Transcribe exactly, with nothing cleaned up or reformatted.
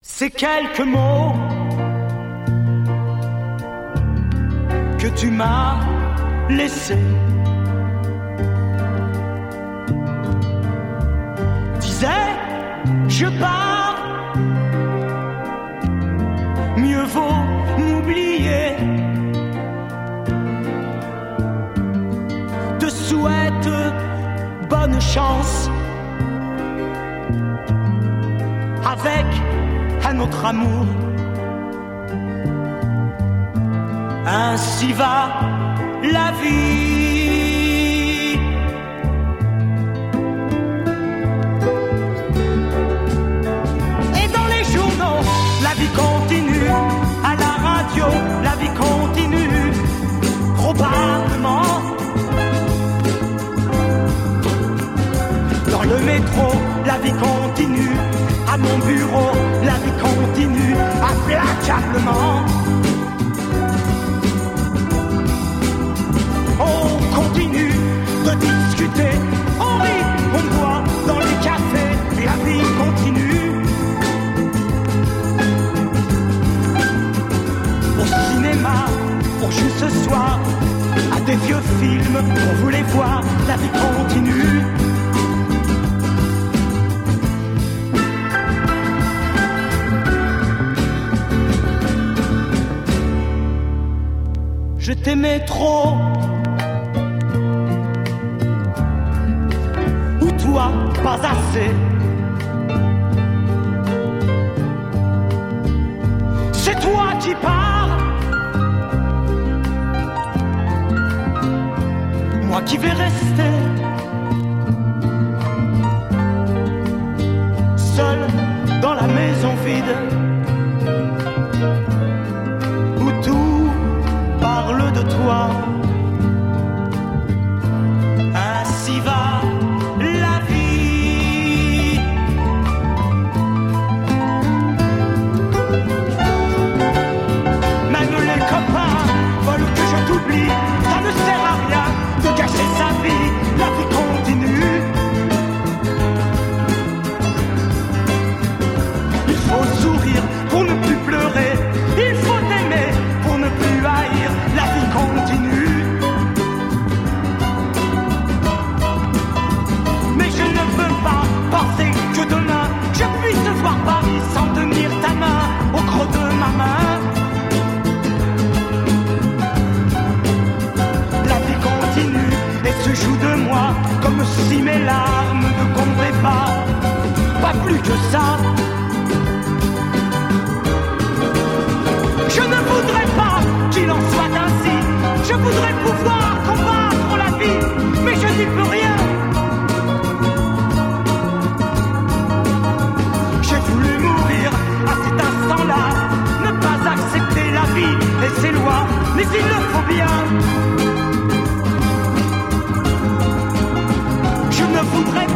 Ces quelques mots que tu m'as laissés disaient je pars, mieux vaut m'oublier. Te souhaite bonne chance avec un autre amour. Ainsi va la vie. Et dans les journaux, la vie continue. À la radio, la vie continue. Probablement. Dans le métro, la vie continue. À mon bureau, la vie continue implacablement. On continue de discuter, on rit, on boit dans les cafés, et la vie continue. Au cinéma, on joue ce soir à des vieux films, on voulait voir, la vie continue. Je t'aimais trop, ou toi pas assez. C'est toi qui pars, moi qui vais rester seul dans la maison vide. Parle de toi, ainsi va la vie. Même les copains veulent que je t'oublie, ça ne sert à rien de gâcher sa vie, la vie continue. Il faut sourire pour ne plus pleurer, il faut aimer pour ne plus haïr. La vie continue. Mais je ne peux pas penser que demain je puisse voir Paris sans tenir ta main au creux de ma main. La vie continue et se joue de moi comme si mes larmes ne comptaient pas. Pas plus que ça. Je ne voudrais pas qu'il en soit ainsi. Je voudrais pouvoir combattre la vie, mais je n'y peux rien. J'ai voulu mourir à cet instant-là, ne pas accepter la vie et ses lois, mais il le faut bien. Je ne voudrais